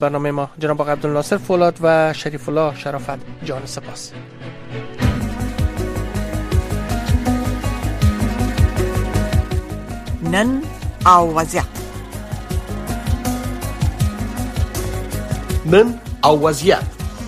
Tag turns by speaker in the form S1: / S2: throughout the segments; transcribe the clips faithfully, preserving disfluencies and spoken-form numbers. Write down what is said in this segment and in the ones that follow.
S1: برنامه ما جناب آقای عبدالناصر فولاد و شریف الله شرافت، جان سپاس.
S2: نن او وضعیت
S3: نن او وضعیت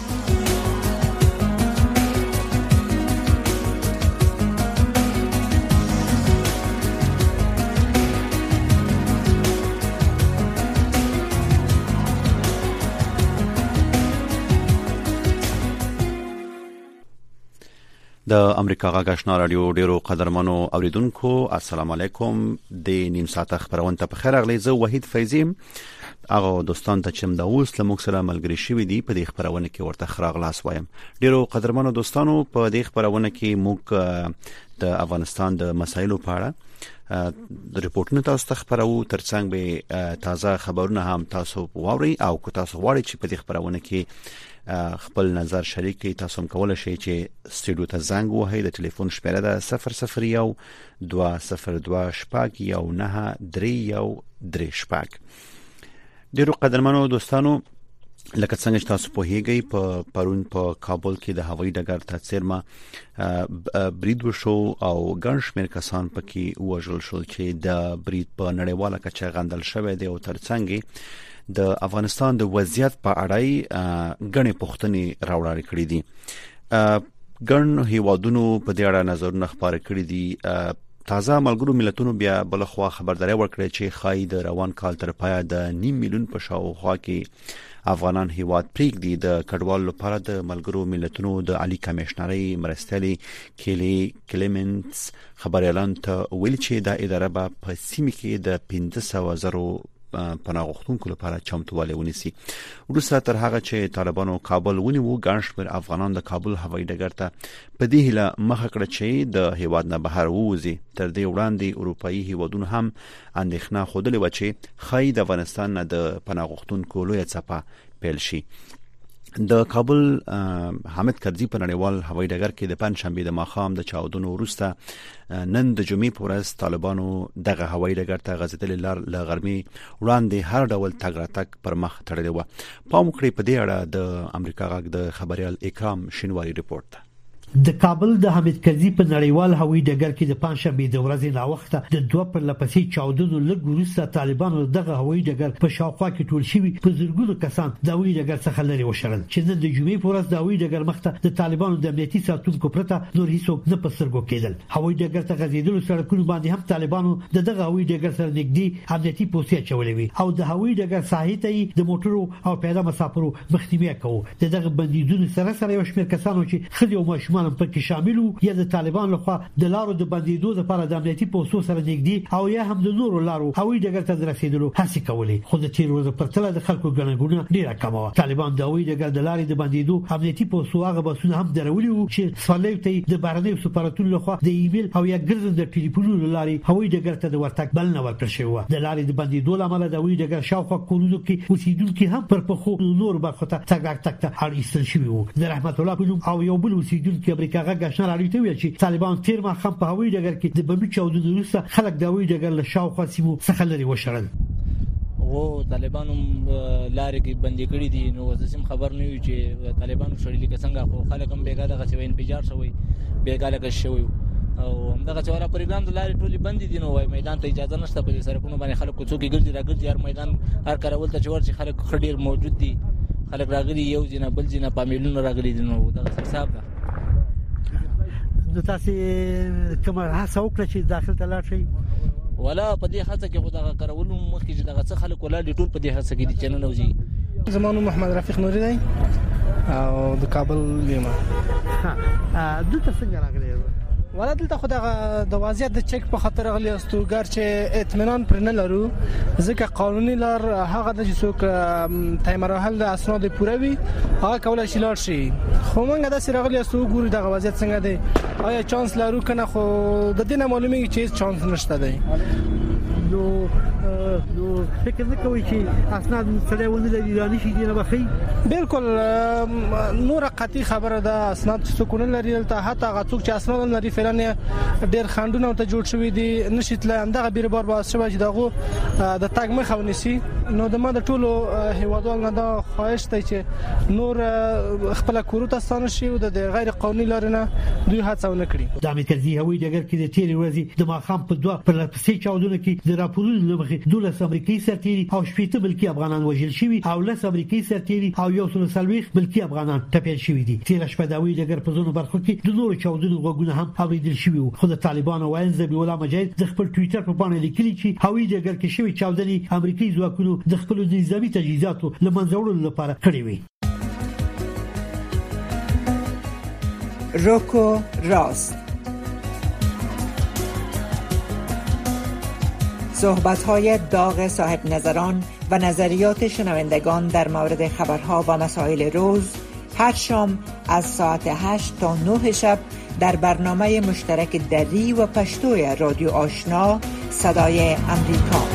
S4: د امریکا غږ آشنا رادیو ډیرو قدرمنو اوریدونکو السلام علیکم. د نیم ساعت خبرونه ته بخیر اغلی. زه وحید فیضی هغه دوستان ته چې د اوس له موږ سره ملګری شوي دي په دې خبرونه کې ورته خراغلاس وایم. ډیرو قدرمنو دوستانو په دې خبرونه کې موږ د افغانستان د مسایلو په اړه د ریپورتونو تاسو ته خبرو، ترڅنګ به تازه خبرونه هم تاسو واوري او که تاسو غواړئ چې په دې خبرونه کې خپل نظر شریک کړئ، تاسو هم کولای شئ چې سټډیو ته زنګ ووهئ. د ټلیفون شمیره ده صفر صفر یو دوه صفر دوه شپږ یو نه درې یو درې شپږ. ډیرو قدرمنو دوستانو، لکه څنګه چې تاسو پوهیږئ په پرون په کابل کې د هوایي ډګر ته څیرمه برید وشو او ګڼ شمېر کسان پکې وژل شول چې د برید په نړیواله کچه غندل شوی دی او ترڅنګ د افغانستان د وضعیت په اړه غنې پوښتنې راوړل کړې دي. ګڼ هیوادونو په دې اړه نظرونه خبرې کړې دي. تازه ملګرو ملتونو بیا بلخوا خبرداري ورکړه چې خای د روان کال تر پایه د نیم میلیون په شاوخوا کې افغانان هیواد پریږدي. د کډوالو لپاره د ملګرو ملتونو د عالی کمشنري مرستلي کلی کلیمنټس خبريالان ته ویل چې د اداره په سیمه کې د پنځه سوه زرو پناه غوښتونکو لپاره چمتووالی ونیسي. وروسته تر هغه چې طالبانو کابل ونیو، ګڼ شمېر افغانان د کابل هوایي ډګر ته په دې هیله مخه کړه چې د هیواد نه بهر ووځي. تر دې وړاندې اروپایي هیوادونو هم اندېښنه ښودلې وه چې ښایي د افغانستان نه د پناه غوښتونکو لویه څپه پیل شي. د کابل حامد کرزي په نړیوال هوایي ډګر کې د پنځشنبه د ماښام د چاودنو وروسته نن د جمعې په ورځ طالبانو دغه هوایي ډګر ته غځېدلې لار له غرمې وړاندې هر ډول تګ راتګ پر مخ تړلې وه. پام وکړئ په دې اړه د امریکا غږ د خبريال اکرام شینواری ریپورت ده.
S5: د کابل د حامد کرزي په نړیوال هوایي ډګر کې د پنځشنبه د ورځې لا وخت د دوه پر لپسې چاودنو لږ وروسته طالبانو دغه هوایي ډګر په شاوخوا کې ټول شوي په زرګونو کسان د هوایي ډګر څخه لري وشړل چې نن د جمعې په ورځ د هوایي ډګر مخته د طالبانو د امنیتي ساتونکو پرته نور هیڅوک نه په سترګو کېدل. هوایي ډګر ته غځېدلو سړکونو باندې هم طالبانو د دغه هوایي ډګر سره نږدې امنیتي پوستې چولې وي او د هوایي ډګر ساحې ته د موټرو او پیاده مسافرو مخنیوي کوي. دغه بندیدونو سره سره یو شمېر کسانو چې خدي او ماشومان په کې شامل یا د طالبان لخوا د لارو د بندیدو لپاره د امنیتي پوسټو سره نږدې او یا هم د نورو لارو هوایي ډګر ته رسیدلو هڅه کولې، خو د تیر ورځې په تله د خلکو ګڼګونه ډیره کمه وه. طالبان د هوایي ډګر د لارې د بندیدو امنیتي پوسټو هغه بسونه هم درولي وو چې سوالې ته د بهرنیو سفارتونو لخوا د ایمیل او یا ګرځنده ټلیفونونو لارې هوایي ډګر ته د ورتګ بلنه ورکړل شوې وه. د لارې د بندیدو لامل د هوایي ډګر شاوخوا کورونو کې اوسیدونکو هم پر پخو نور برخو ته تګ راتګ ته اړ ایستل شوي وو. د رحمت الله پلوم او یو بل اوسیدونکو امریکا غږ آشنا راډیو ته ویل چې طالبان تیر ماښام په هوایي ډګر کې د بمبي چاودنو وروسته خلک د هوایي ډګر له شاوخوا سیمو څخه لري وشړل.
S6: او طالبانو لارې کې بندي کړې دي، نو زسم خبر نه وي چې طالبانو شړلې که څنګه، خو خلک هم بیګا دغه چې انفجار شوی بیګا لکه شوی او همدغه چې ورا پروګرام د لارې ټولي بندي دي. نو وای میدان ته اجازه نشته په سرکونو باندې خلک کوڅو کې ګرځي راګرځي، هر میدان هر کارول ته چور چې خلک خډیر موجود دي، خلک راغلي یو جنا بل جنا پامیلونو راغلي دي. نو دغه حساب ده.
S5: نو تاسو کوم هڅه وکړه چې داخل ته لاړ شئ؟
S6: ولا په دې هڅه کې خدای کارولو مخکې چې دغه څه خلک ولا ټول په دې هڅه کې دي چې نه نوځي.
S7: زمانو محمد رفیق نوري دی او د کابل یم.
S5: ها دلته څنګه راغلی؟
S7: ولا دلته خو د وضعیت د چک په خاطر غلی استوګر چې اطمینان پر نه لرو، ځکه قانوني لار هغه د څوک تای مراحل د اسناد پوره وي هغه کولای شي لار شي. خو موږ د سره غلی استو ګورو د وضعیت څنګه دی، آیا چانس لرو کنه؟ خو د دې نه معلومیږي چې چانس نشته دی.
S5: نو نو فکر نه کوي چې اسناد سره ونه لري ایرانی شي نه بخي
S7: بالکل نور قطعي خبره ده اسناد څه کو نه لري ته حتی هغه څوک چې اسناد لري فعلا ډیر خندونه ته جوړ شوی دي نشیت له اندغه بیر بار با شوی چې دغه د تاګ مخ ونیسي نو د ما د ټولو هیوادوال نه دا خواهش دی چې نور خپل کورو ته ستانه شي او د غیر قانوني لارنه دوی هڅونه کړي.
S5: د امریکایي هوایي ډګر کې د تیرې ورځې د ماخام په دوه پر لپسې چاودنه کې د راپورونو لمخې دولس امریکایي سرتیري او شپږ ملکی افغانان وژل شوي او لس امریکایي سرتیري او یو څو سلويخ ملکی افغانان ټپيان شوي دي. تیر شپه د هوایي ډګر په زونو برخو کې د نورو چاودنو غوګونه هم اوریدل شوي وو. خو د طالبانو وایي ذبی الله مجاهد د خپل ټوئیټر په باندې لیکلي چې هوایي ډګر کې شوي چاودنې امریکایي ځواکونو د خپل نظامی تجهیزاتو لمنځه وړلو لپاره کړې وي.
S2: روکو راست صحبت‌های داغ صاحب نظران و نظریات شنوندگان در مورد خبرها و مسائل روز هر شام از ساعت هشت تا نه شب در برنامه مشترک دری و پشتوی رادیو آشنا صدای امریکا.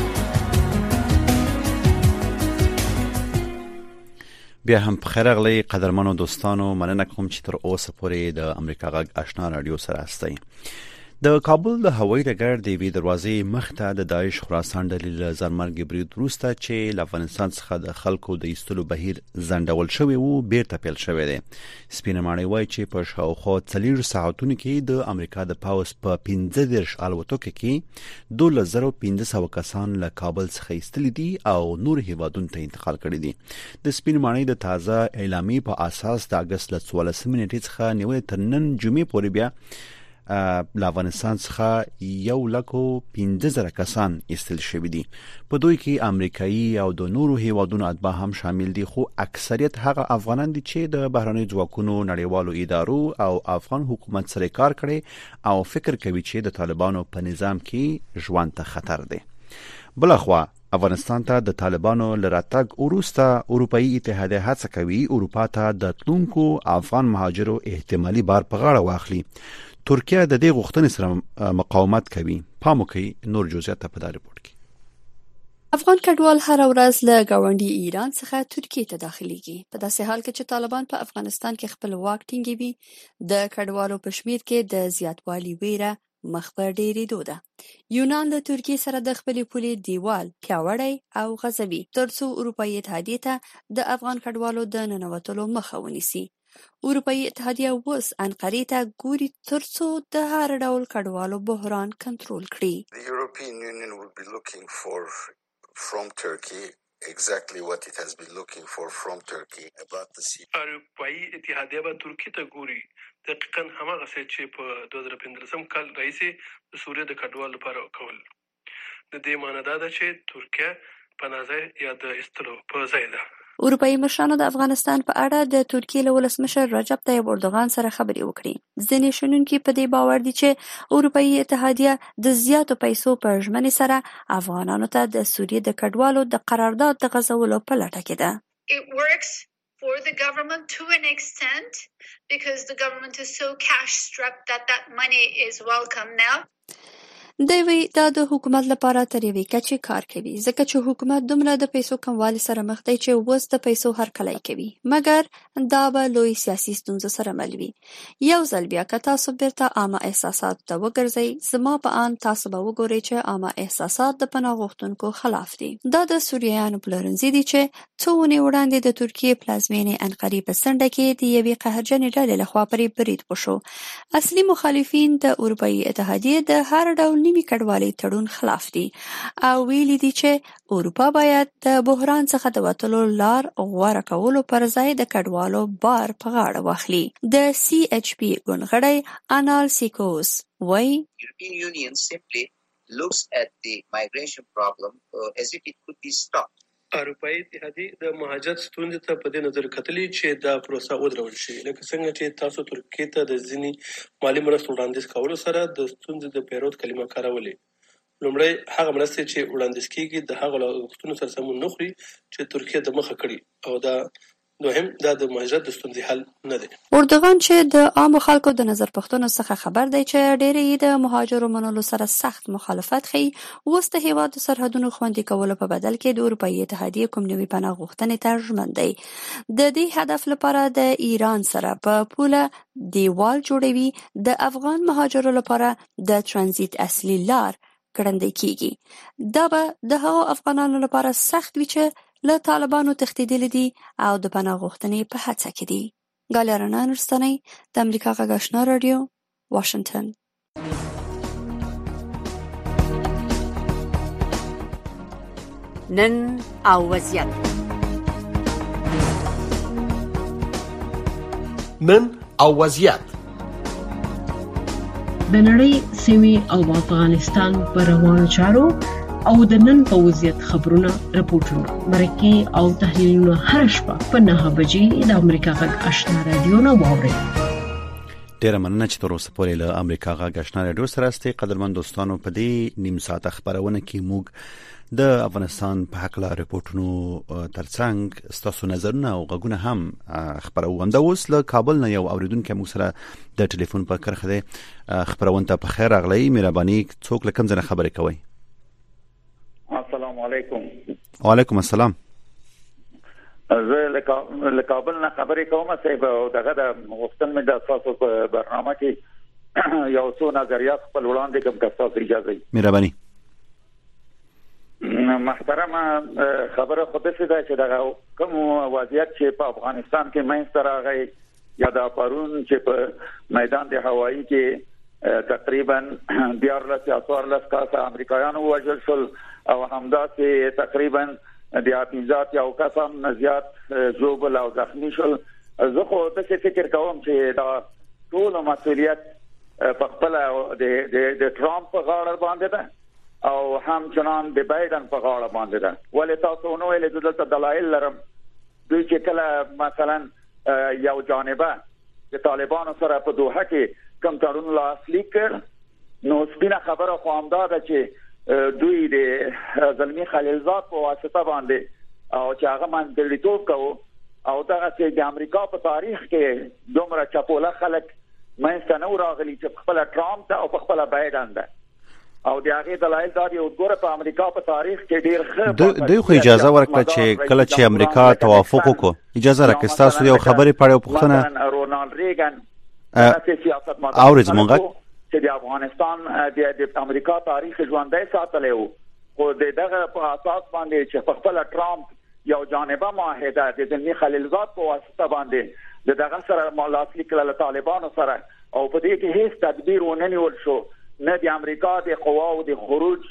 S4: بیا هم بخیرغلی قدرمنو دوستانو مننه کوم چې تر اوسه پورې د امریکا غږ آشنا رادیو سره استئ. د کابل د هوایي ډګر د وی دروازې مخته د داعش خراسان ډلې زرمرګ برید وروسته چې ل افغانستان څخه د خلکو د ایستلو بهیر زندول شوی وو بیرته پیل شوی دی. سپینه ماڼۍ وایي چې په شاوخوا څلور ساعتونو کې د امریکا د پاوس په پنځه دېرش الوتکو کې دوه زره پنځه سوه کسان له کابل څخه ایستلي دي او نور هیوادونو ته انتقال کړي دي. د سپینه ماڼۍ د تازه اعلامیې په اساس د اگست ل څوارلسمې نیټې څخه نیولې تر نن جمعې پورې بیا ل افغانستان څخه یو لکو پنځه زره کسان ایستل شوي دي. په دوی کې امریکایي او د نورو هیوادونو اتباع هم شامل دي خو اکثریت هغه افغانان دي چې د بهرنۍ ځواکونو نړیوالو ادارو او افغان حکومت سره کار کړي او فکر کوي چې د طالبانو په نظام کې ژوند ته خطر دی. بلخوا افغانستان ته د طالبانو لراتګ وروسته اروپאי اتحادیه هڅه کوي اروپا ته د تلونکو افغان مهاجرو احتمالي بار په غاړه واخلي. ترکیه د دې غوښتنې سره مقاومت کوي. پام وکړئ نور جزئیات په دا رپورت کې.
S3: افغان کډوال هر ورځ له ګاونډي ایران څخه ترکیه ته داخليږي. په داسې حال کې چې طالبان په افغانستان کې خپل واک ټینګوي د کډوالو په شمیر کې د زیاتوالي ویره مخ په ډیریدو ده. یونان له ترکیه سره د خپلې پولې دیوال پیاوړی او غځوي ترڅو اروپאי اتحادیه ته د افغان کډوالو د ننوتلو مخه ونیسي. اروپאי اتحادیه اوس انقرې ته ګوري ترڅو د هر ډول کډوالو بحران کنټرول کړي.
S8: The European Union will be looking for from Turkey exactly what it has been looking for from Turkey about the sea.
S9: اروپאי اتحادیه به ترکیه ته ګوري دقیقاً هماغه څه چې په دوه زره پنځلسم کال راهیسې د سوریې د کډوالو لپاره کول. د دې معنی دا ده چې ترکیه پناه یا د ایستلو په ځای ده.
S3: اروپאי مشرانو د افغانستان په اړه د ترکیې له ولسمشر رجب طیب اردوغان سره خبرې وکړې. ځینې شنونکي په دې باور دي چې اروپאי اتحادیه د زیاتو پیسو په ژمنې سره افغانانو ته د سوریې د کډوالو د قرارداد د غځولو په لټه کې ده.
S10: It works for the government to an extent because the government is so cash strapped that that money is welcome now.
S3: دوی دا د حکومت لپاره تر یوې کچې کار کوي ځکه چې حکومت دومره د پیسو کموالي سره مخ دی چې اوس د پیسو هرکلی کوي مګر دا به لوی سیاسي ستونزو سره مل وي. یو ځل بیا که تاسو بیرته عامه احساساتو ته وګرځئ زما په اند تاسو به وګورئ چې عامه احساسات د پناه غوښتونکو خلاف دي. دا د سوریانو پلورنځي دي چې څو اونۍ وړاندې د ترکیې پلازمینې انقرې په څنډه کې د یوې قهرجنې ډلې لخوا پرې برید وشو. اصلي مخالفین د اروپאי اتحادیې د هر ډول نیمې کډوالۍ تړون خلاف دي او ویلي دي چې اروپا باید د بحران څخه د وتلو لار غوره کولو پر ځای د کډوالو بار په غاړه واخلي. د سی ایچ پی ګوندغړی انال سیکوس وایي
S11: European Union simply looks at the migration problem uh, as if it could be stopped.
S9: اروپאי اتحادیه د مهاجرت ستونزې ته په دې نظر کتلي چې دا پروسه ودرول شي لکه څنګه چې تاسو ترکیې ته د ځینې مالي مرستو وړاندیز کولو سره د ستونزې د پیرود کلمه کارولې. لومړی هغه مرستې چې وړاندیز کیږي د هغو لګښتونو سره سمون نه خوري چې ترکیه د مخه کړي او دا دوهم دا د مهاجرت د ستونزې حل نه دی.
S3: اردوغان چې د عامو خلکو د نظر پوښتنو څخه خبر دی چې ډېری د مهاجرو منلو سره سخت مخالفت ښیي، اوس د هېواد د سرحدونو خوندي کولو په بدل کې د اروپایي اتحادیې کوم نوي پناه غوښتنې ته ژمن دی. د دې هدف لپاره د ایران سره په پوله دیوال جوړوي، د افغان مهاجرو لپاره د ترانزیت اصلي لار کړندی کیږي. دا به د هغو افغانانو لپاره سخت وي چې له طالبانو تښتېدلي دي او د پناه غوښتنې په هڅه کې دي. ګالیا رڼا نورستانۍ، د امریکا غږ آشنا راډیو، واشنګټن.
S12: نن او وضعیت.
S13: نن او وضعیت.
S14: د نړۍ سیمې او افغانستان په روانو چارو او د نن په وضعیت خبرونه، راپورټونه، مرکې او تحلیلونه هر شپه په نهه بجې د امریکا غږ آشنا رادیو نه واورئ.
S4: ډیره مننه چې تر اوسه پورې له امریکا غږ آشنا رادیو سره استئ. قدرمن دوستانو، په دې نیم ساعت خبرونه کې موږ د افغانستان په حق لا راپورټونو ترڅنګ ستاسو نظرونه او غږونه هم خبرو. همدا اوس له کابل نه یو اوریدونکو موږ سره د ټلیفون په کرخه ده. خبرونه ته په خیر راغلی. مهرباني څوک لکم ځنه خبرې کوي؟
S15: السلام علیکم.
S4: وعلیکم السلام.
S15: زه له کابل نه خبرې کوم. صاحب دغه د وختن مې د تاسو په برنامه کې یو څو نظریات خپل وړاندې کوم که تاسو اجازه وي.
S4: مهرباني.
S15: محترمه خبره خو داسې ده چې دغه کوم وضعیت چې په افغانستان کې منځته راغی، یا د پرون چې په میدان د هوایي کې تقریبا دیارلس یا څوارلس کسه امریکایانو وژل شول او همداسې تقریبا د اپیزات یو کس هم زیات ژوبل او زخمی شول. زه خو داسې فکر کوم چې دا ټول مسؤلیت په خپل د ټرامپ په غاړه باندې ده او همچنان د بایدن په غاړه باندې ده. ولې تاسو نو ویل چې دلته دلایل لرم. دوی چې کله مثلا یو جانبه د طالبانو سره په دوحه کې کوم تړون لاسلیک کړ، نو سپینه خبره خو همدا ده چې دوی د زلمی خلیلزاد په واسطه باندې او چې هغه منځلتوب کوي او دغه چې د امریکا په تاریخ کې دومره چپوله خلک منځته نه راغلي چې خپل ټرامپ ته او خپل بایدن ده او د هغه دلایل دا یو ګوره په امریکا په تاریخ کې ډیر ښه
S4: دوی خو اجازه ورکړه چې کله چې امریکا توافق وکړي. اجازه راکړه تاسو یو خبرې پړې پوښتنه.
S15: رونالد ریګن
S4: د
S15: سیاست مدار
S4: اورز مونږ
S15: چې د افغانستان د امریکا تاریخ ژوندۍ ساتلی وو، خو دغه په اساس باندې چې په خپل ټرامپ یو جانبه معاهده د زلمی خلیلزاد په واسطه باندې دغه سره لاسلیک کړل طالبانو سره او په دې کې هیڅ تدبیر ونه نیول شو، نه د امریکا د قواو د خروج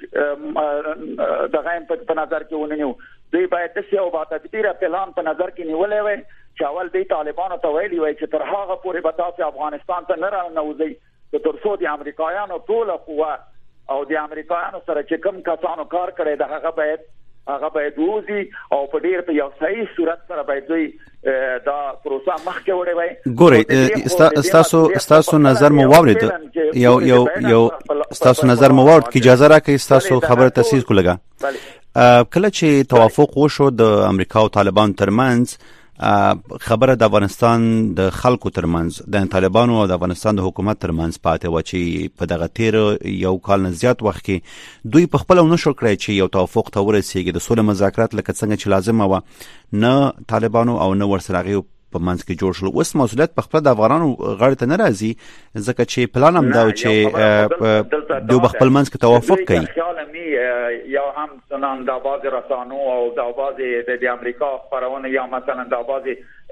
S15: دغه په نظر کې ونیو. دوی باید د سیاو با تدبیر پلان په نظر کې نیولې وي چې اول د طالبانو ته ویلي وي چې تر هغه پورې به تاسو افغانستان ته نه راوځي تر څو د امریکایانو ټول قوا او د امریکایانو سره چې کوم کسانو کار کړی د هغه باید هغه باید وځي او په ډیر په یو صحیح صورت سره باید دوی دا پروسه مخکې وړي وي.
S4: ګورئ تاسو تاسو نظر مو واورید، یو یو یو تاسو نظر مو واورید کی اجازه راکړئ تاسو خبره تصحیح کولګه. کله چې توافق وشو د امریکا او طالبان ترمنځ، خبره د افغانستان د خلکو ترمنځ د طالبانو او د افغانستان د حکومت ترمنځ پاتې و چې په دغه تیر یو کال نه زیات وخت کې دوی په خپل نشو کړی چې یو توافق ته ورسیږي د سولې مذاکرات لکه څنګه چې لازم و، نه طالبانو او نه ورسره غي په منځ کې جوړ شول. اوس مسؤلیت په خپل د افغانانو غاړه ته نه راځي ځکه چې پلان هم دا چې دوی په خپل منځ کې توافق کوي.
S15: خیال می یا هم سنن د باز رسانو او د باز د امریکا خبرونه یا مثلا د باز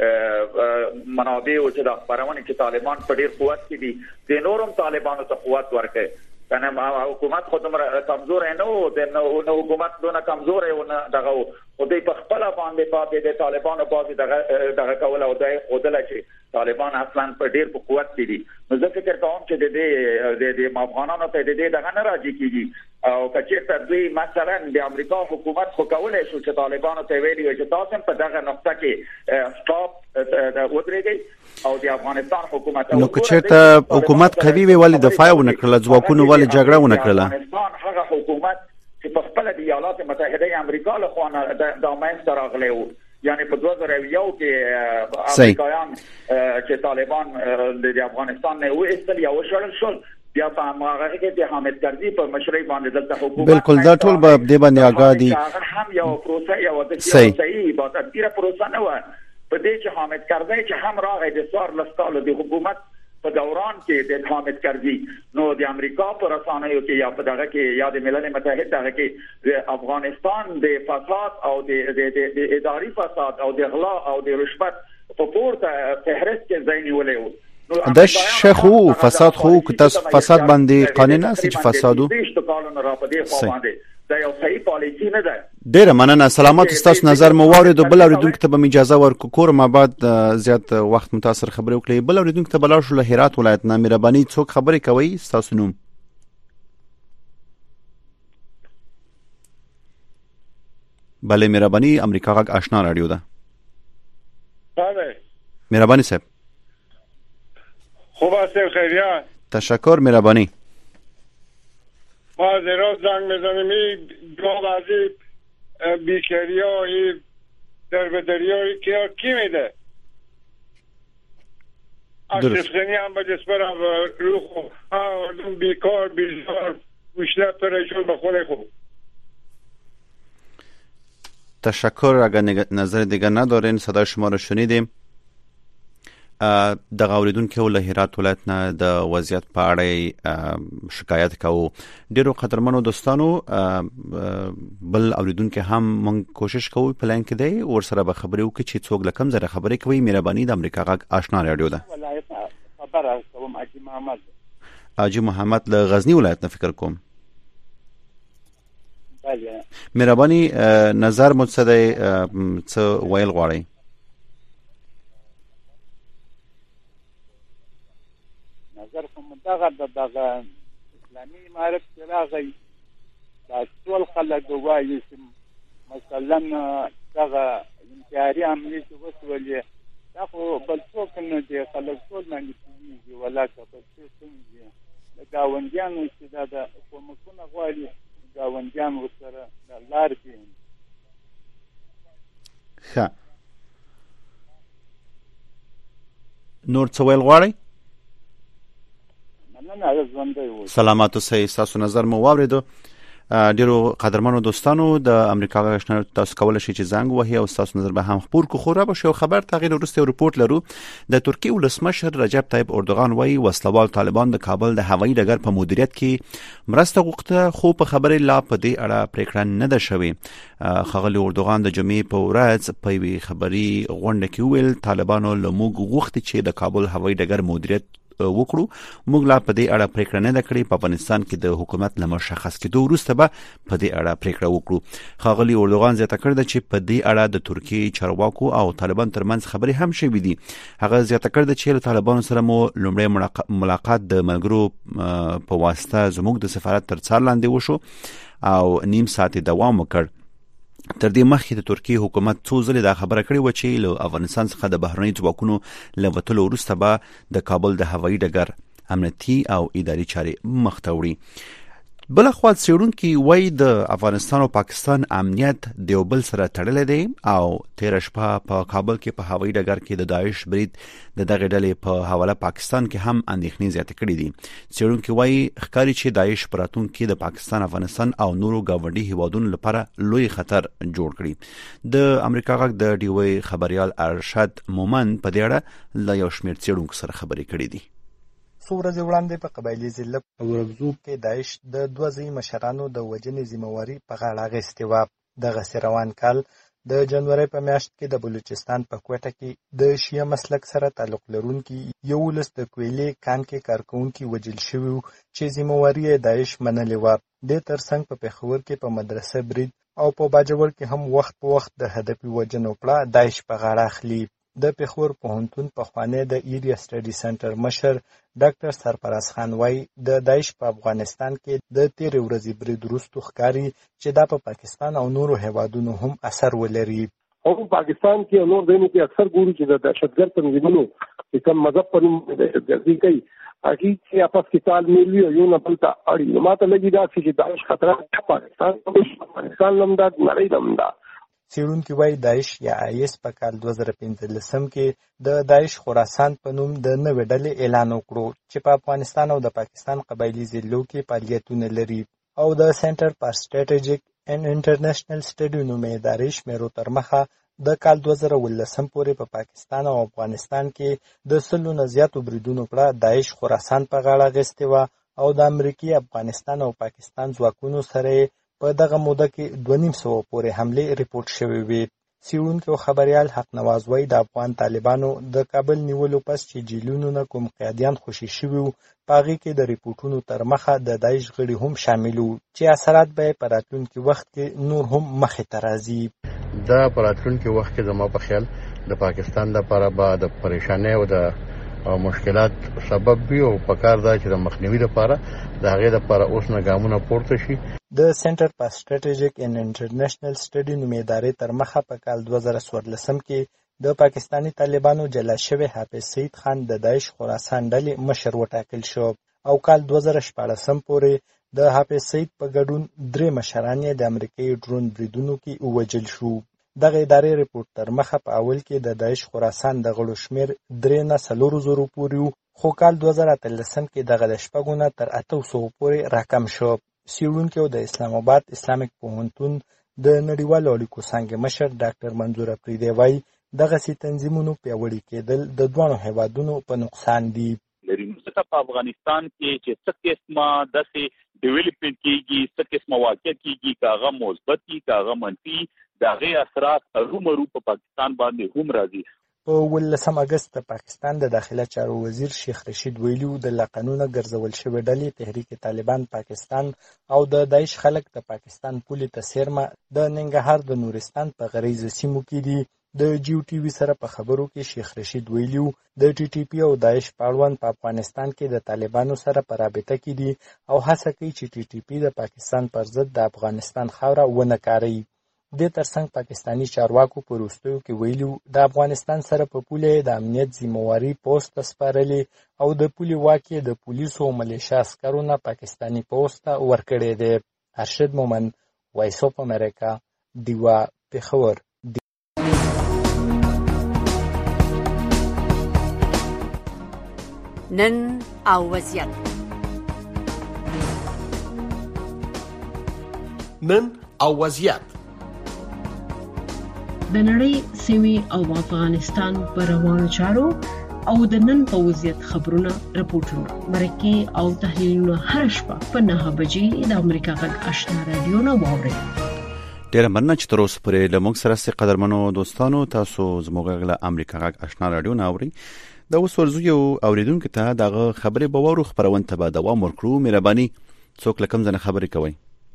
S15: منابع او چې د خبرونه چې طالبان په ډیر قوت کې دي د نورم طالبانو ته قوت ورکړي. کنه حکومت خود عمر کمزور نه و د نو حکومت دونه کمزور و نه دغه او د په خپل باندې پاتې د طالبانو باندې دغه دغه کول او د خودل چې طالبان اصلا په ډیر په قوت دي. نو زه فکر کوم چې د دې د افغانانو ته د دې دغه نه راځي کیږي او کچېرته دوی مثلا د امریکا حکومت خو کولای شو چې طالبانو ته ویلي چې تاسو په دغه نقطه کې سټاپ ودرېږئ او د افغانستان حکومت
S4: نو کچېرته حکومت قوي وي ولې دفاع ونه کړل، ځواکونه ولې جګړه ونه کړل.
S15: افغانستان هغه حکومت چې په خپل د ایالات متحده امریکا له خوا د امنیت راغلی وو یعنی په دوه زره یو کې امریکایان چې طالبان د افغانستان نه وایستل یا وشړل شول بیا په هغه کې د حامد کرزي په مشرۍ باندې دلته حکومت
S4: بالکل دا ټول به د باندې آگادي
S15: هم یو پروسه یو د سیاسي با تدبیر پروسه نه و په دې چې حامد کرزي چې هم راغی د سوار لستالو د حکومت په دوران کې د حامد کرزي نو د امریکا پر رسانه‌یو کې یا په دغه کې یا د ملل متحد دغه کې د افغانستان د فساد او د اداري فساد او د غلا او د رشوت په پورته فهرست کې ځای نیولې و
S4: د شیخو فساد خو کتاس فساد باندې قانون نه چې فسادو
S15: دا یو صحیح پالیسی نه ده.
S4: ډیره مننه. سلامات تاسو نظر مو واورید بل اوریدونکو ته به اجازه ورکو کور ما بعد زیات وخت متاثر خبرې وکړي. بل اوریدونکو ته بلار شو له هرات ولایت نه مهرباني څوک خبرې کوي تاسو نوم بله مهرباني امریکا غږ آشنا رادیو ده.
S12: بله
S4: مهرباني صاحب
S12: خوب هستیم خیریت.
S4: تشکر مهربانی.
S12: ما زیرا زنگ میزنیم دو وزی بیکاری های در بدری های که کی میده اشرفزنی هم بجس برم رو خوب ها بیکار بیزار گوشنه پرشون بخونه خوب.
S4: تشکر. اگر نظر دیگر ندارین صدای شما رو شنیدیم. د غوریدونکو له هرات ولایت نه د وضعیت په اړه شکایت کوو. ډیرو قدرمنو دوستانو بل اوریدونکو هم مونږ کوشش کوو په لاین کې دی ور سره به خبرې وکړي چې څوک لکم زره خبرې کوي. مهرباني د امریکا غږ آشنا رادیو ده.
S12: ولایت خبر کوم اجي محمد
S4: اجي محمد له غزنی ولایت نه فکر کوم.
S12: بله
S4: مهرباني نظر متصدی څه ویل غواړي؟
S12: نظر کوم دغه دغه اسلامي امارت کې راغی دا ټول خلک وایي چې مثلا دغه انتحاري عملې چې وسولې دا خو بل څوک نه دي خلک ټول باندې کېږي ولا که بل څه څنګه د ګاونډیانو چې دا د حکومتونه غواړي ګاونډیان ورسره د لار دي.
S4: ښه نور څه ویل غواړئ؟ سلامات اوسئ. تاسو نظر مو واوریدو. ډیرو قدرمنو دوستانو د امریکا غږ تاسو کولای شئ چې زنګ وهي او تاسو نظر به هم خبر کو خورا بشه. خبر تغییر ورسته رپورت لرو د ترکیه ولسمشر رجب طیب اردوغان وایي وسلوال طالبان د کابل د هوایي ډګر په مدیریت کې مرسته غوښته خو په خبرې لا په دې اړه پریکړه نه ده شوې. خغلی اردوغان د جمعې په ورځ په وی خبري غونډه کې ویل طالبانو له موږ غوښتي چې د کابل هوایي ډګر مدیریت وکړو. موږ لا په دې اړه پریکړه نه کړې. په افغانستان کې د حکومت له مشخص کېدو وروسته به په دې اړه پریکړه وکړو. خاغلی اردوغان زیاته کړې ده چې په دې اړه د ترکیه چارواکو او طالبان ترمنځ خبرې هم شوې دي. هغه زیاته کړې ده چې له طالبانو سره مو لومړی ملاقات د ملګرو په واسطه زموږ د سفارت تر څار لاندې وشو او نیم ساعت دوام وکړ. تر دې مخکې د ترکیه حکومت څو ځله دا خبره کړې و چې له افغانستان څخه د بهرنۍ ځواکونو له وتلو وروسته به د کابل د هوایي ډګر امنیتي او اداري چارې مخ ته وړي. بل خو څېړونکي وایي د افغانستان او پاکستان امنیت د یو بل سره تړلی دی او تېره شپه په کابل کې په هوایي ډګر کې د داعش برید د دغې ډلې په حواله پاکستان کې هم اندېښنې زیاتې کړې دي. څېړونکي وایي ښکاري چې داعش په راتلونکي کې د پاکستان افغانستان او نورو ګاونډي هیوادونو لپاره لوی خطر جوړ کړي. د امریکا غږ د ډي وی خبريال ارشد مومن په دې اړه له یو شمېر څېړونکو سره خبرې کړې دي.
S16: څو ورځې وړاندې په قبایلي ضلع ورغزو کې داعش د دوه ځایي مشرانو د وژنې ذمہواري په غاړه اخیستې وه. دغسې روان کال د جنوري په میاشت کې د بلوچستان په کوټه کې د شیعه مسلک سره تعلق لرونکي یولس د کویلې کان کې کارکوونکي وژل شوي وو چې ذمہواري یې داعش منلې وه. دې ترڅنګ په پېښور کې په مدرسه برید او په باجوړ کې هم وخت په وخت د هدفي وژنو کړه داعش په غاړه اخلي. د پېښور پوهنتون پخوانی د ایریا سټډي سنټر مشر ډاکټر سرفراز خان وایي د داعش په افغانستان کې د تېرې ورځې برید وروسته ښکاري چې دا په پاکستان او نورو هیوادونو هم اثر ولري.
S17: او پاکستان کې او نور ځایونو کې اکثر ګورو چې د دهشتګرد تنظیمونو چې کوم مذهب پر دهشتګردي کوي هغه چې اپس کې تالمیل وي یو نه بل ته اړي. نو ماته لګي دا چې داعش خطر پاکستان افغانستان لمدا نړۍ لمدا
S16: څېړونکي وایي داعش یا آیس په کال دوه زره پنځلسم کې د داعش خراسان په نوم د نوې ډلې اعلان وکړو چې په افغانستان او د پاکستان قبایلي ضلعو کې فعالیتونه لري او د سنټر فار سټریټیجیک اینډ انټرنیشنل سټډي نومې ادارې شمیرو تر مخه د کال دوه زره اوولسم پورې په پا پاکستان او افغانستان کې د سلو نه زیاتو بریدونو کړه داعش خراسان په غاړه اخیستې وه او د امریکې افغانستان او پاکستان ځواکونو سره په دغه موده کې دوه نیم سوه پورې حملې ریپورټ شوې وې. څېړونکی او خبریال حق نواز وایي د افغان طالبانو د کابل نیولو پس چې جیلونو نه کوم قیدیان خوشي شوي وو په هغې کې د ریپورټونو تر مخه د داعش غړي هم شامل وو چې اثرات به یې په راتلونکي وخت کې نور هم مخې ته راځي.
S18: دا په راتلونکي وخت کې زما په خیال د پاکستان لپاره به د پریشانۍ او د مشکلات سبب وي او په کار دا چې د مخنیوي لپاره د هغې لپاره اوس نه ګامونه پورته شي.
S16: د سنټر فار سټریټیجیک اینډ انټرنیشنل سټډي نومې ادارې تر مخه په کال دوه زره څوارلسم کې د پاکستاني طالبانو جلا شوی حافظ سعید خان د داعش خراسان ډلې مشر وټاکل شو او کال دوه زره شپاړسم پورې د حافظ سعید په ګډون درې مشران یې د امریکایي ډرون بریدونو کې ووژل شو. دغه ادارې ریپورټ تر مخه په اول کې د داعش خراسان د غړو شمېر درې نه څلورو زرو پورې و خو کال دوه زره اتلسم کې دغه د شپږو نه تر اتو سوو پورې راکم شو. څېړونکي او د اسلام آباد اسلامیک پوهنتون د نړیوالو اړیکو څانګې مشر ډاکټر منظور افریدی وایي دغسې تنظیمونو پیاوړي کېدل د دواړو هیوادونو په نقصان دي.
S19: ځکه په افغانستان کې چې څه قسمه داسې ډیولپمنټ کېږي څه قسمه واقع کېږي که هغه مثبت وي که هغه منفي د هغې اثرات هرومرو په پاکستان باندې هم راځي.
S16: په اوولسم اګست د پاکستان د داخله چارو وزیر شیخ رشید ویلي وو د لا قانونه ګرځول شوې ډلې تحریک طالبان پاکستان او د داعش خلک د پاکستان پولې ته څیرمه د ننګرهار د نورستان په غریزه سیمو کې دي. د جیو ټي وي سره په خبرو کې شیخ رشید ویلي وو د ټي ټي پي او داعش پاړوان په افغانستان کې د طالبانو سره په رابطه کې دي او هڅه کوي چې ټي ټي پي د پاکستان پر ضد د افغانستان خاوره ونه کاروي. دې ترڅنګ پاکستاني چارواکو په وروستیو کې ویلي د افغانستان سره په پوله د امنیت ذمہواري پوسټ ته سپارلې او د پولې واک یې د پولیسو او ملیشیا عسکرو نه پاکستاني پوسټ ته ورکړی دی. ارشد مومن، وایس اف امریکا، دیوا، پېښور.
S20: نن او وضعیت
S13: نن او وضعیت
S14: د نړۍ سیمې او افغانستان پر روانو چارو او د نن په وضعیت خبرونه راپورټونه مرکه او تحلیلونه هر شپه په نهه بجې د امریکا غږ آشنا رادیو نه واورئ.
S4: ډیره مننه چې تر اوسه پورې له موږ سره سي قدرمنو دوستانو. تاسو زموږ غږ له امریکا غږ آشنا رادیو نه اورئ. دا اوس ورزو یو اوریدونکو ته دغه خبرې به وورو خبرونه ته به دوام ورکړو. مهرباني څوک لکم زنه خبرې کوي.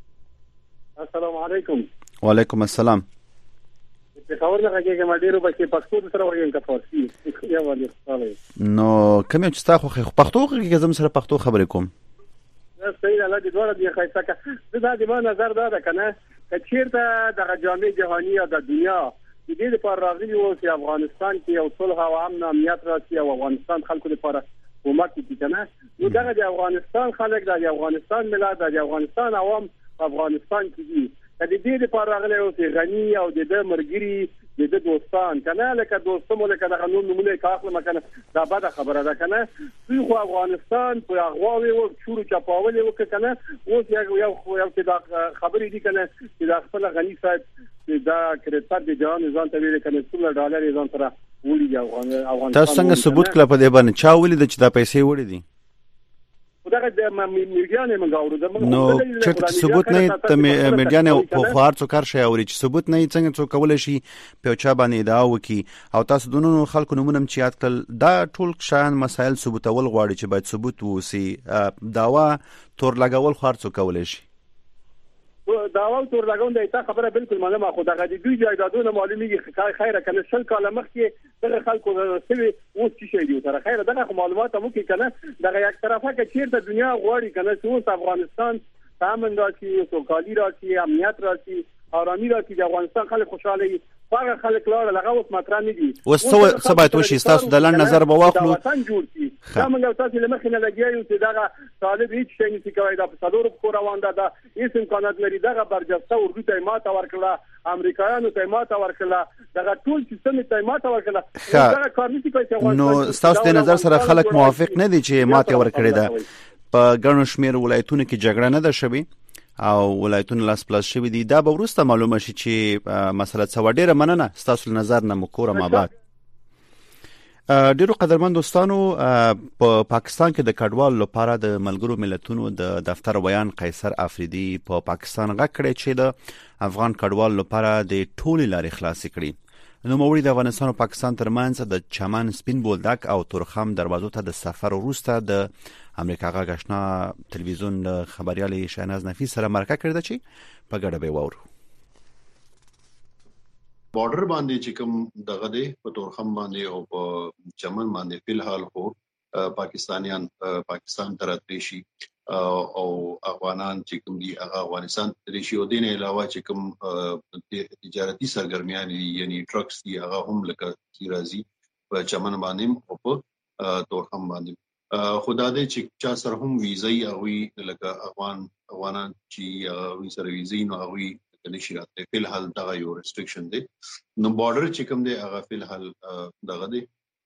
S21: السلام علیکم.
S4: وعلیکم السلام.
S21: په خبر نه راګه ما ډیرو بچي پښتو سره وایي که فارسی یا ولې خپل
S4: نو کوم چې تاسو خو پښتو کې زم سره پښتو خبرې کوم.
S21: زه سید الله دې دوه دې خایسته کا دا د ما نظر دا ده کنه چې چیرته د جامع جهانی او د دنیا د دې لپاره راغلي وو چې افغانستان کې یو صلح او امن امنیت راشي او افغانستان خلکو لپاره حکومت کې کنه نو دا د افغانستان خلک د افغانستان ملت د افغانستان عوام په افغانستان کې دي د دې لپاره راغلي وو چې غنی او د مرګري د دوستان کنه لکه دوستمو لکه د قانون نمونه کاخله مکنه دا بده خبره ده کنه دوی خو افغانستان په اغواوي او شروع چپاولې وکنه اوس یو یو یو چې دا خبرې دي کنه چې دا خپل غنی صاحب دا کریډټ د جهان ځان ته ویل کنه څومره ډالر ځان سره ولي افغانستان
S4: تاسو څنګه ثبوت کړل په دې باندې چا ولید چې دا پیسې وړي دي؟
S21: دا د میډیانه منګاورو د
S4: نو چې ثبوت نه ته میډیانه په خار څو کار شي او چې ثبوت نه څنګه څو کول شي په چا باندې دا وکي او تاسو دونو خلکو نمونه چې یاد کړل دا ټول شان مسایل ثبوتول غواړي چې باید ثبوت وسی داوا تور لګول خار څو کول شي
S21: داوا تور لګون د تا خبره بالکل معلومه خو دغه د دوی جایدادونه معلومیږي خیره کنه شل کاله مخکې دغه خلکو سوي اوس چې شي دی تر خیره دغه معلومات مو کې کنه دغه یک طرفه کې چیرته دنیا غواړي کنه چې اوس افغانستان تامن راشي سوکالي راشي امنیت راشي آرامي راشي د افغانستان خلک خوشاله هغه خلک لاړ هغه اوس مطرح نه دي.
S4: اوس څه څه باید وشي؟ تاسو د لاند نظر به واخلو
S21: وطن جوړ شي. دا موږ تاسو له مخې نه لګیایو چې دا طالب هیڅ شي نه کوي دا په صدور په روان ده. دا هیڅ امکانات لري دغه برجسته اردو ته ماته ورکړه، امریکایانو ته ماته ورکړه، دغه ټول سیستم ته ماته ورکړه. دا کار نشي کوي.
S4: نو تاسو د نظر سره خلک موافق نه دي چې ماته ورکړي ده؟ په ګڼو شمیر ولایتونو کې جګړه نه ده شوې او ولایتونه لاس پلاس شوي دي. دا به وروسته معلومه شي چې مسله څه. ډیره مننه ستاسو نظر نه مکوره ماباد. ډیرو قدرمن دوستانو، په پاکستان کې د کډوالو لپاره د ملګرو ملتونو د دفتر ویان قیصر افریدي په پاکستان غږ کړی چې د افغان کډوالو لپاره د ټولې لارې خلاصې کړي. نو موړي د افغانستان او پاکستان ترمنځ د چمن سپین بولدک او تورخم دروازو ته د سفر وروسته د امریکا غږ آشنا تلویزیون خبريالي شاهناز نفیس سره مرکه کړې چې په ګډه به وورو.
S1: بارډر باندې چې کوم دغه دی په تورخم باندې او په چمن باندې په الحال خو پاکستانیان پاکستان ته راتلی شي او افغانان چې کوم دي هغه افغانستان ته شي. او دین علاوه چې کوم تجارتي سرګرمیان دي یعنی ټرکس دي هغه هم لکه کی راځي په چمن باندې او په تورخم باندې. خدا دې چې چا سره هم ویزای او لکه افغان افغانان چې وی سره ویزای نو هغه نشي راته. په الحال دا یو ریستریکشن دی. نو بارډر چې کوم دی هغه په الحال دغه دی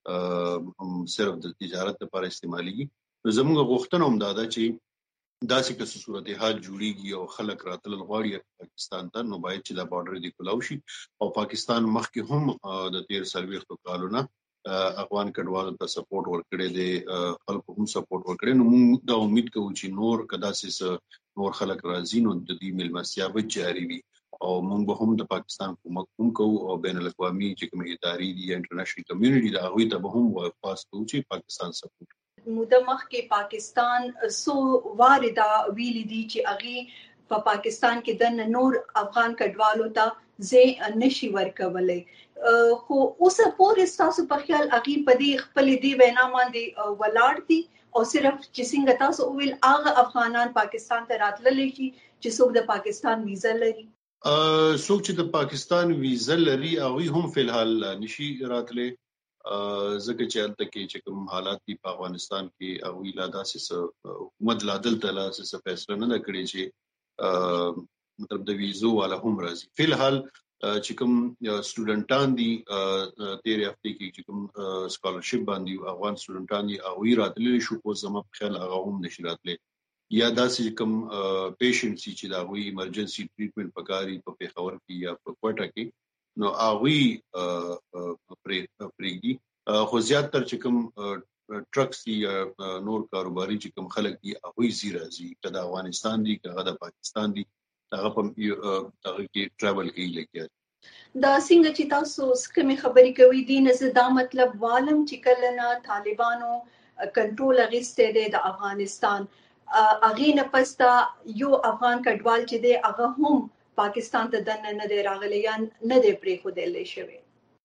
S1: صرف د تجارت لپاره استعمالي. زموږ غوښتنه هم دا ده چې داسې که څه صورتحال جوړیږي او خلک راتلل غواړي پاکستان ته نو باید چې دا بارډر دی کولاو شي. او پاکستان مخکې هم د تیر سرویختو کالونه افغان کډوالو ته سپورټ ورکړي دي، خلکو هم سپورټ ورکړي. نو موږ دا امید کوو چې نور کداسې نور خلک راځي نو د دې ملمستیا به جاري وي او موږ به هم د پاکستان حکومت هم کوو او بین الاقوامي چې کوم ادارې دي انټرنیشنل کمیونټي دا هغوی ته به هم واپس کوو چې پاکستان سپورټ.
S22: موده مخکې پاکستان سو واردا ویلي دي چې اغي په پاکستان کې د نور افغان کډوالو ته زه نشي ورکولای. خو اوس پورې تاسو په خیال اغي په دې خپل دی وینا باندې ولاړ دي او صرف چې څنګه تاسو ویل هغه افغانان پاکستان ته راتللی شي چې څوک د پاکستان ویزا لري؟
S1: څوک چې د پاکستان ویزا لري هغه هم په الحال نشي راتللی ځکه چې هلته کې چې کوم حالات دي په افغانستان کې هغوی لا داسې حکومت لا دلته لا څه فیصله نه ده کړې چې مطلب د ویزو والا هم راځي. په الحال چې کوم سټوډنټان دي تیر هفته کې چې کوم سکالرشپ باندې افغان سټوډنټان دي هغوی راتللی شو خو زما په خیال هغه هم نشي راتلی. یا داسې کوم پیشنټس چې د هغوی ایمرجنسي ټریټمنټ پکاري په پیښور کې یا په کوټه کې نو هغوی پرېږدي. خو زیاتره چې کوم ټرکس دي یا نور کاروباري چې کوم خلک دي هغوی زی راځي که د افغانستان دي که د پاکستان دي هغه په هغه کې ټریول کوي. لکه
S22: دا څنګه چې تاسو کومې خبرې کوي دي نه زه دا مطلب والم چې کله نه طالبانو کنټرول اخیستی دی د افغانستان هغې نه پسته یو افغان کډوال چې دی هغه هم پاکستان ته دننه نه دی راغلی یا نه دی پرېښودلی شوی.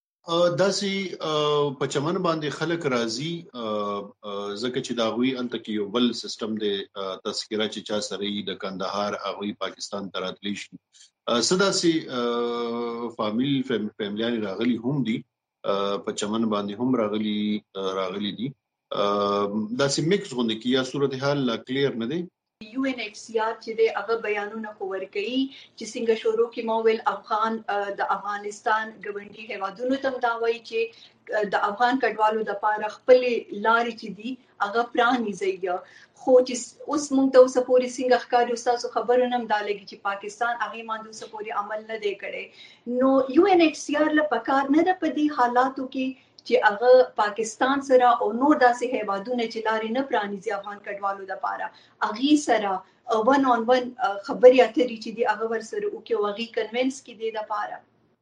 S1: داسې په چمن باندې خلک راځي ځکه چې د هغوی هلته کې یو بل سیسټم دی تذکره چې چا سره یي د کندهار هغوی پاکستان ته راتلی شي. څه داسې فامیل فیملیانې راغلي هم دي په چمن باندې هم راغلي راغلي دي. داسې میکس غوندې کې یا صورتحال لا کلیر نه دی.
S22: یو ان ایچ سی آر چې دی هغه بیانونه خو ورکوي چې څنګه شروع کې ما ویل افغان د افغانستان ګاونډي هیوادونو ته دا وایي چې د افغان کډوالو د پاره خپل لارې چې دي هغه پرانیزي. خو چې اوس موږ ته اوس پورې څنګه ښکاري تاسو خبرونه هم دا لګي چې پاکستان هغه باندې اوس پورې عمل نه دی کړی. نو یو ان ایچ سی آر له پکار نه ده په دې حالاتو کې چې هغه پاکستان سره او نور داسې هیوادونه چې لارې نه پرانیزي افغان کډوالو لپاره هغې سره ون آن ون خبرې اترې چې دي هغه ورسره وکړي او هغې کنوینس کړي دې لپاره.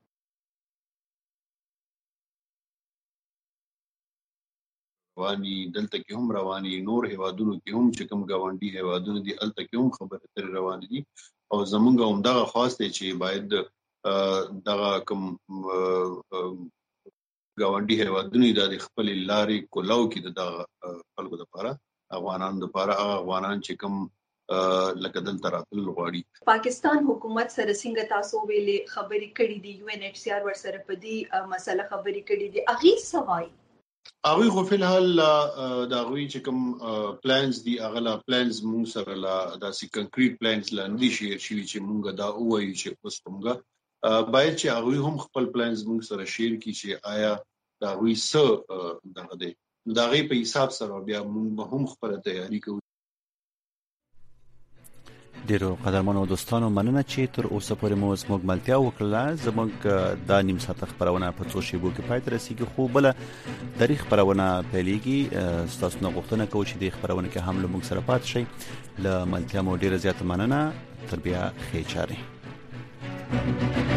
S1: رواني دلته کې هم رواني نور هیوادونو کې هم چې کوم ګاونډي هیوادونه دي هلته کې هم خبرې اترې روانې دي او زمونږ همدغه خواست دی چې باید دغه کوم ګاونډي هیوادونه د خپلې لارې کولاو کې د خلکو لپاره افغانانو لپاره هغه افغانان چې کوم لکه دلته راتل غواړي.
S22: پاکستان حکومت سره څنګه تاسو ویلې خبرې کړې دي، یو ان ایچ سی آر ور سره په دې مسله خبرې کړې دي، اغي سوای
S1: اوی خو په الحال دا غوي چې کوم پلانز دي اغلا پلانز مونږ سره لا داسې کنکریټ پلانز لاندې شي چې مونږ دا وایو چې اوس کومګه باید چې هغه هم خپل پلانز مونږ سره شیر کړي چې آیا دا غوي څه دغه دی دا غي په حساب سره بیا مونږ هم خپل تیاری کوو.
S4: ډیرو قدرمنو دوستانو مننه چې تر اوسه پورې مو زموږ ملتیا وکړه. زموږ د نیم ساعت خبرونه په څو شیبو کې پای ته رسیدي، خو بل د خبرونه پیلېږي. تاسو نو غوښتنه کوئ چې د خبرونه کې هم له موږ سره پات شئ. له ملتیا مو ډیره زیاته مننه. تر بیا ښه چاره.